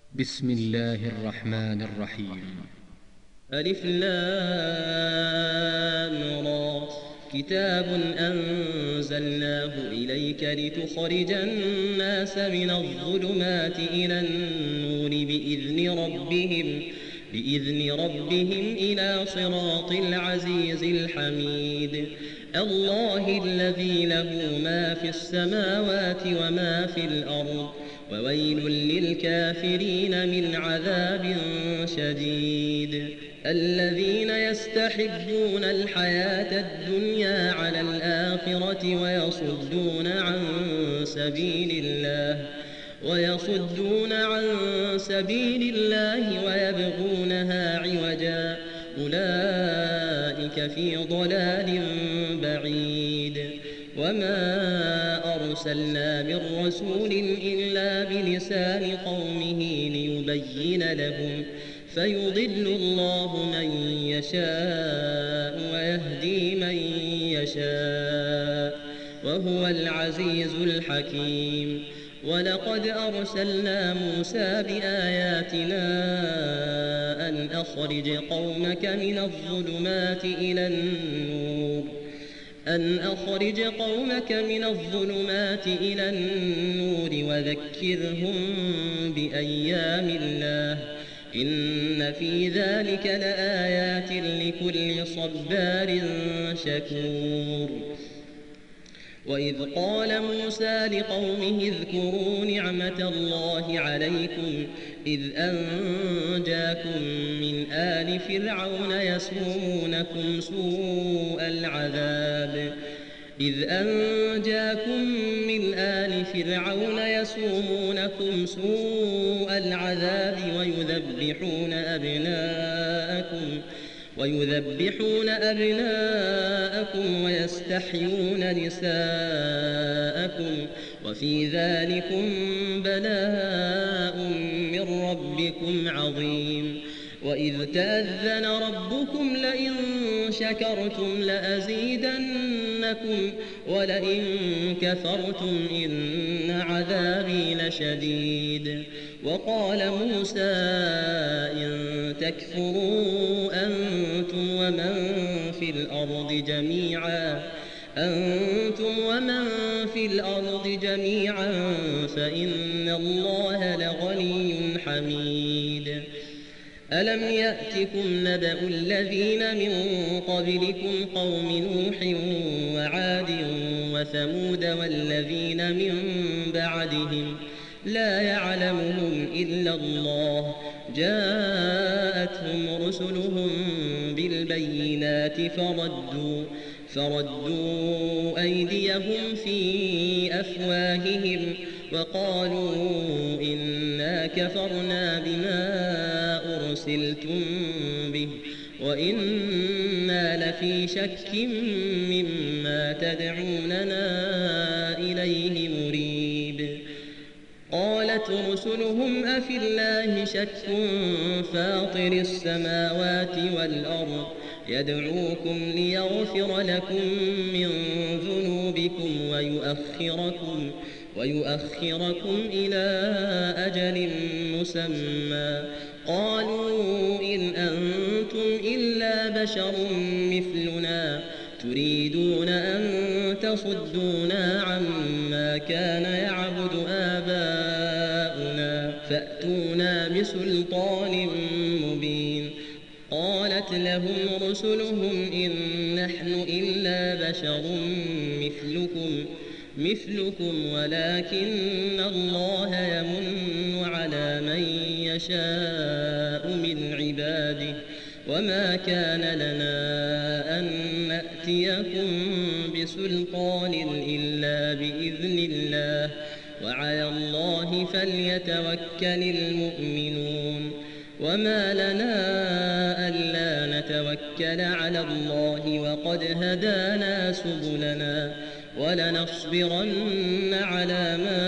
بسم الله الرحمن الرحيم. ألف لام را. كتاب أنزلناه إليك لتخرج الناس من الظلمات إلى النور بإذن ربهم إلى صراط العزيز الحميد. الله الذي له ما في السماوات وما في الأرض، وويل للكافرين من عذاب شديد. الذين يستحبون الحياة الدنيا على الآخرة ويصدون عن سبيل الله ويبغونها عوجا، أولئك في ضلال بعيد. وما أرسلنا من رسول إلا بلسان قومه ليبين لهم، فيضل الله من يشاء ويهدي من يشاء، وهو العزيز الحكيم. ولقد أرسلنا موسى بآياتنا أن أخرج قومك من الظلمات إلى النور وذكرهم بأيام الله، إن في ذلك لآيات لكل صبار شكور. وإذ قال موسى لقومه اذكروا نعمة الله عليكم إذ أنجاكم من آل فرعون يسومونكم سوء العذاب ويذبحون أبناءكم ويستحيون نساءكم، وفي ذلكم بلاء من ربكم عظيم. وإذ تأذن ربكم لئن شكرتم لأزيدنكم ولئن كفرتم إن عذابي لشديد. وقال موسى إن تكفروا أنتم ومن في الأرض جميعا فإن الله لغني حميد. ألم يأتكم نبأ الذين من قبلكم قوم نوح وعاد وثمود والذين من بعدهم لا يعلمهم إلا الله، جاءتهم رسلهم بالبينات فردوا أيديهم في أفواههم وقالوا إنا كفرنا بما أرسلتم به وإنا لفي شك مما تدعوننا إليه مريب. قالت رسلهم أفي الله شك فاطر السماوات والأرض يدعوكم ليغفر لكم من ذنوبكم ويؤخركم إلى أجل مسمى. قالوا إن أنتم إلا بشر مثلنا تريدون أن تصدونا عما كان يعبد آباؤنا فأتونا بسلطان مبين. قالت لهم رسلهم إن نحن إلا بشر مثلكم ولكن الله يمن على من يشاء من عباده، وما كان لنا أن نأتيكم بسلطان إلا بإذن الله، وعلى الله فليتوكل المؤمنون. وما لنا ألا نتوكل على الله وقد هدانا سبلنا ولنصبرن على ما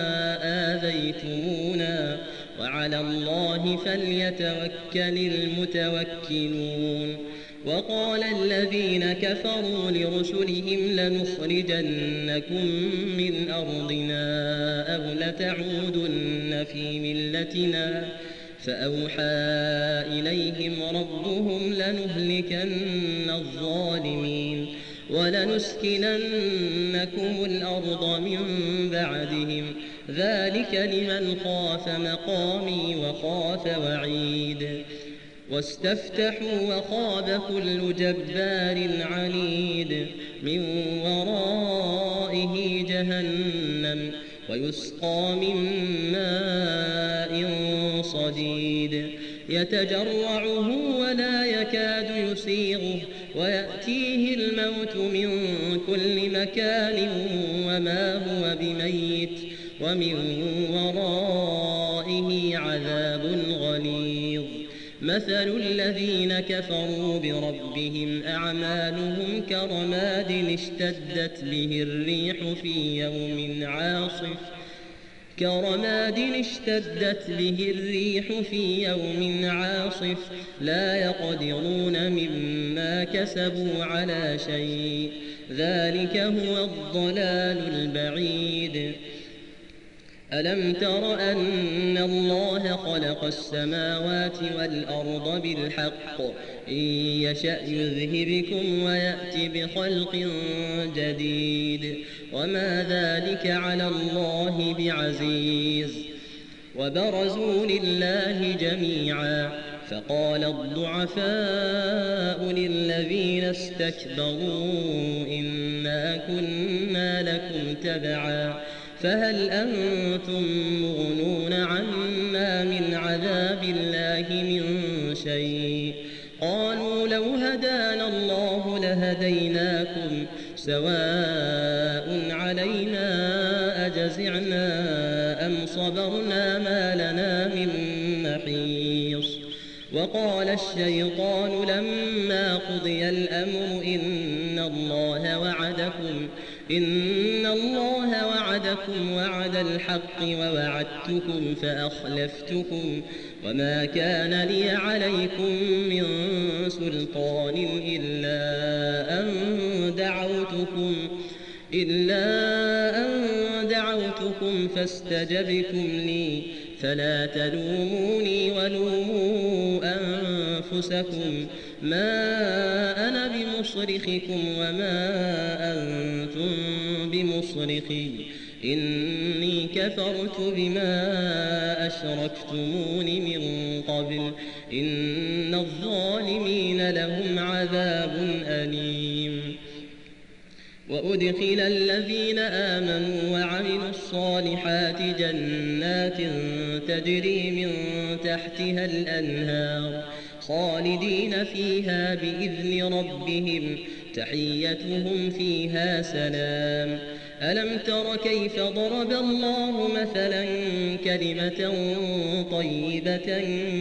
آذيتمونا وعلى الله فليتوكل المتوكلون. وقال الذين كفروا لرسلهم لنخرجنكم من أرضنا أو لتعودن في ملتنا فأوحى إليهم ربهم لنهلكن الظالمين ولنسكننكم الأرض من بعدهم ذلك لمن خاف مقامي وخاف وعيد واستفتحوا وخاب كل جبار عنيد من ورائه جهنم ويسقى من ماء صديد يتجرعه ولا يكاد يسيغه ويأتيه الموت من كل مكان وما هو بميت ومن ورائه عذاب غليظ مثل الذين كفروا بربهم أعمالهم كرماد اشتدت به الريح في يوم عاصف لا يقدرون مما كسبوا على شيء ذلك هو الضلال البعيد ألم تر أن الله خلق السماوات والأرض بالحق إن يشأ يذهبكم ويأتي بخلق جديد وما ذلك على الله بعزيز وبرزوا لله جميعا فقال الضعفاء للذين استكبروا إنا كنا لكم تبعا فهل أنتم مغنون عنا من عذاب الله من شيء قالوا لو هدانا الله لهديناكم سواء علينا أجزعنا أم صبرنا ما لنا من محيص وقال الشيطان لما قضي الأمر إن الله وعدكم وعد الحق ووعدتكم فأخلفتكم وما كان لي عليكم من سلطان إلا أن دعوتكم فاستجبتم لي فلا تلوموني ولوموا أنفسكم ما أنا بمصرخكم وما أنتم بمصرخي إني كفرت بما أشركتمون من قبل إن الظالمين لهم عذاب أليم وأدخل الذين آمنوا وعملوا الصالحات جنات تجري من تحتها الأنهار خالدين فيها بإذن ربهم تحيتهم فيها سلام ألم تر كيف ضرب الله مثلا كلمة طيبة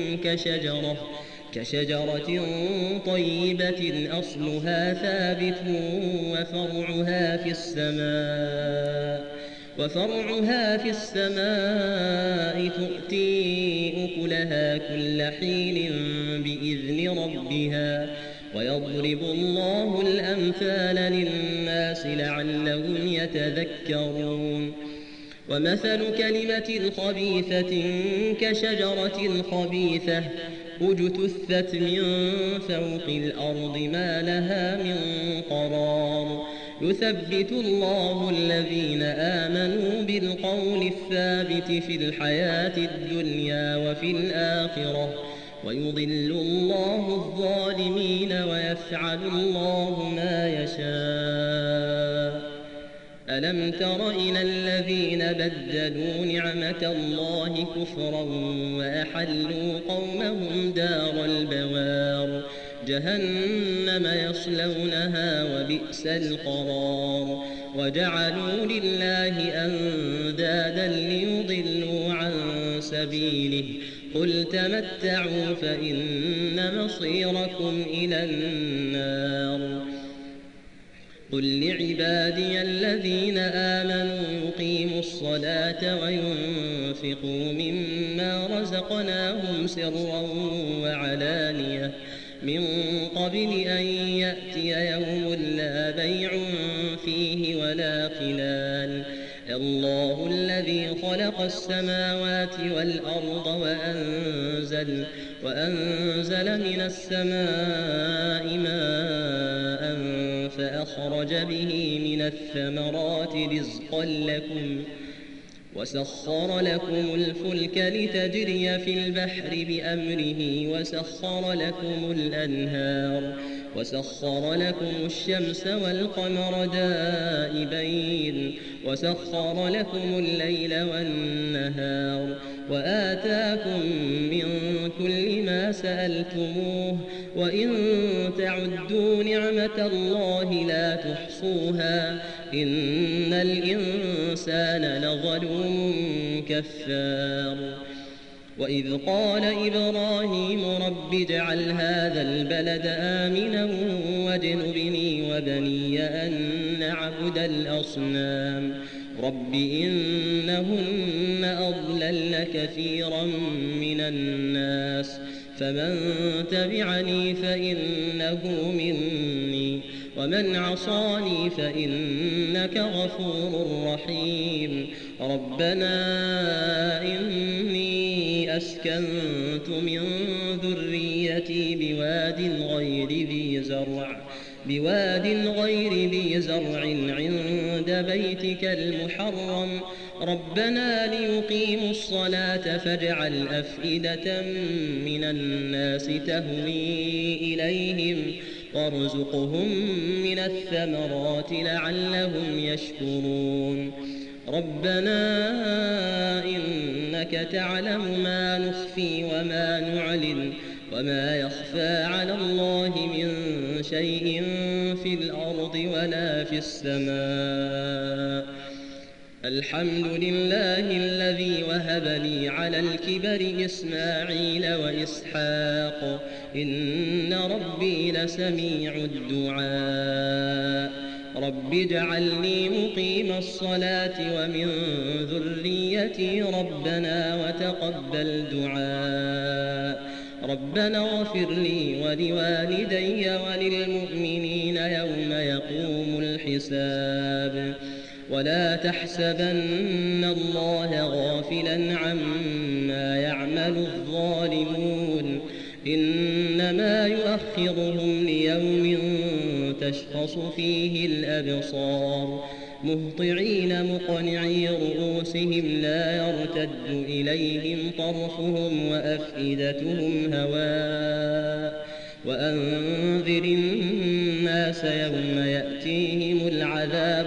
كشجرة طيبة أصلها ثابت وفرعها في السماء تؤتي أكلها كل حين بإذن ربها ويضرب الله الأمثال للناس لعلهم يتذكرون ومثل كلمة خبيثة كشجرة خبيثة اجتثت من فوق الأرض ما لها من قرار يثبت الله الذين آمنوا بالقول الثابت في الحياة الدنيا وفي الآخرة ويضل الله الظالمين ويفعل الله ما يشاء ألم تر إلى الذين بدلوا نعمة الله كفرا وأحلوا قومهم دار البوار جهنم يصلونها وبئس القرار وجعلوا لله أندادا ليضلوا عن سبيله قل تمتعوا فإن مصيركم إلى النار قل لعبادي الذين آمنوا يقيموا الصلاة وينفقوا مما رزقناهم سرا وعلانية من قبل أن يأتي يوم لا بيع فيه ولا خلال الله الذي خلق السماوات والأرض وأنزل من السماء ماء فأخرج به من الثمرات رزقا لكم وسخر لكم الفلك لتجري في البحر بأمره وسخر لكم الأنهار وسخر لكم الشمس والقمر دائبين وسخر لكم الليل والنهار وآتاكم من كل ما سألتموه وإن تعدوا نعمة الله لا تحصوها إن الإنسان لظلوم كفار وإذ قال إبراهيم رب اجعل هذا البلد آمنا واجنبني وبني أن نعبد الأصنام رب إنهن أضللن كثيرا من الناس فمن تبعني فإنه مني ومن عصاني فإنك غفور رحيم ربنا إني أسكنت من ذريتي بواد غير ذي زرع عند بيتك المحرم ربنا ليقيموا الصلاة فاجعل أفئدة من الناس تهوي إليهم وارزقهم من الثمرات لعلهم يشكرون ربنا إنك تعلم ما نخفي وما نعلن وما يخفى على الله من شيء في الأرض ولا في السماء الحمد لله الذي وهب لي على الكبر إسماعيل وإسحاق إن ربي لسميع الدعاء رب اجعلني مقيم الصلاة ومن ذريتي ربنا وتقبل دعاء ربنا اغفر لي ولوالدي وللمؤمنين يوم يقوم الحساب ولا تحسبن الله غافلا عما يعمل الظالمون إنما يؤخرهم ليوم تشخص فيه الأبصار مهطعين مقنعي رؤوسهم لا يرتد إليهم طرفهم وأفئدتهم هواء وأنذر الناس يوم يأتيهم العذاب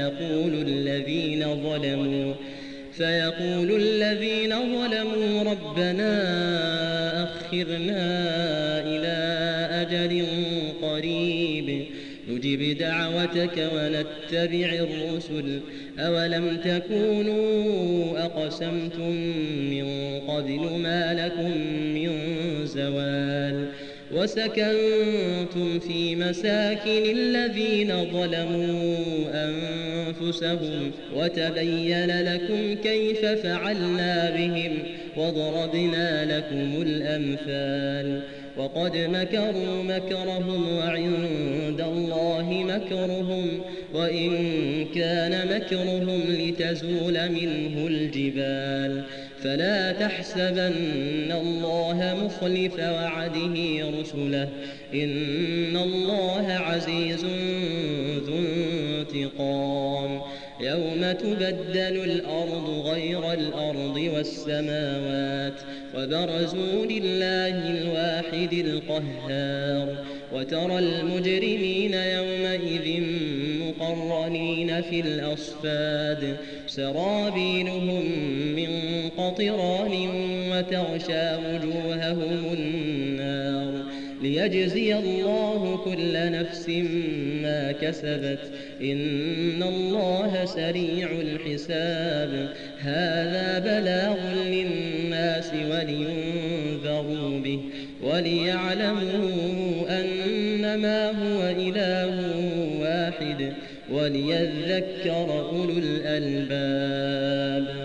فيقول الذين ظلموا ربنا أخرنا إلى أجل قريب نجب دعوتك ونتبع الرسل أولم تكونوا أقسمتم من قبل ما لكم من زوال وسكنتم في مساكن الذين ظلموا أنفسهم وتبين لكم كيف فعلنا بهم وضربنا لكم الأمثال وقد مكروا مكرهم وعند الله مكرهم وإن كان مكرهم لتزول منه الجبال فلا تحسبن الله مخلف وعده رسله إن الله عزيز ذو انتقام يوم تبدل الأرض غير الأرض والسماوات وبرزوا لله الواحد القهار وترى المجرمين يومئذ مقرنين في الأصفاد سرابيلهم من قطران وتغشى وجوههم النار ليجزي الله كل نفس ما كسبت إن الله سريع الحساب هذا بلاغ للناس ولينذروا به وليعلموا أنما هو إله واحد وليذكر أولو الألباب